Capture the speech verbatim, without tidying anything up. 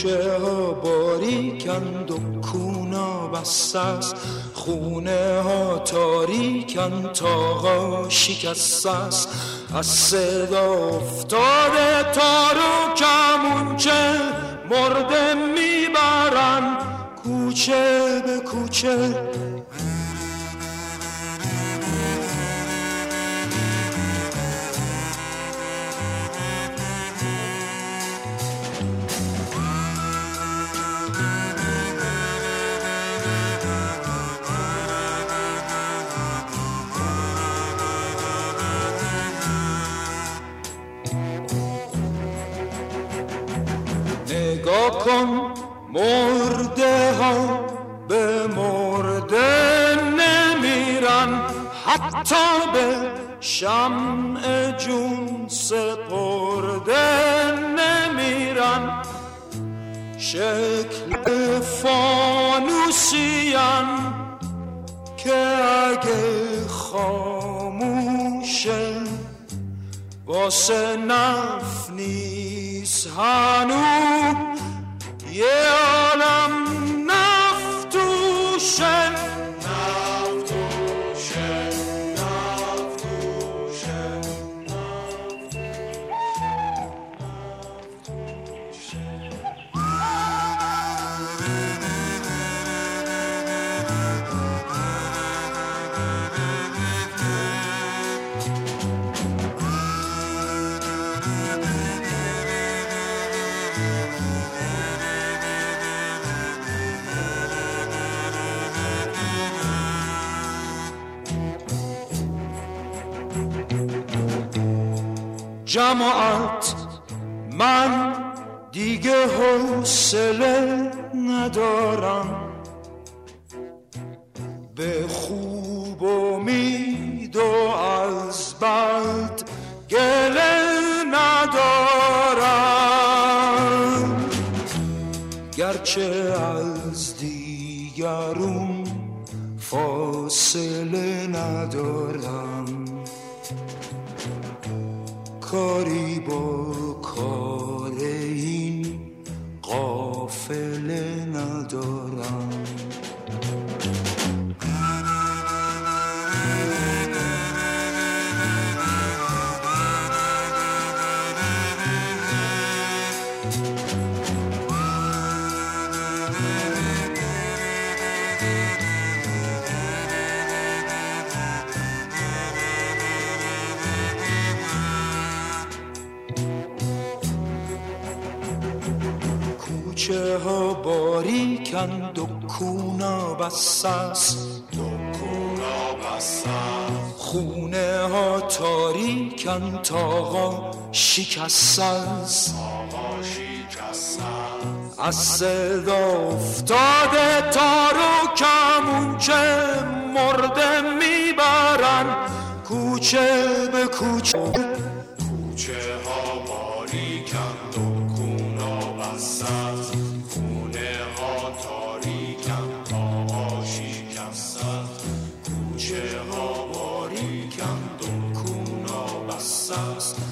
کوچه ها باریکند و کونا بسته است، خونه ها تاریکند، تاقا شکسته است. از صدا افتاده تار و کمونچه مرده میبرن کوچه به کوچه. نگاه کن مرده ها به مرده نمیرن، حتی به شمع جون سپرده نمیرن. شکل فانوسیان که اگه خاموشه واسه نف نیست هنو یه عالم نفتوشه. نفتوشه نفتوشه جماعت من دیگه حوصله ندارم، به خوب امید و از بد گله ندارم. گرچه از دیگرون فاصله ندارم، کاری با کار این قافله ندارم. کوچه ها باریکند و کونا بسته است، خونه ها تاریکند، تاقا شکسته است. از صدا افتاده تار و کمونچه مرده میبرن کوچه به کوچه. کوچه ها باریکند و کونا بسته است، خونه ها تاریکند، تاقا شکسته است. کوچه ها باریکند و کونا بسته است،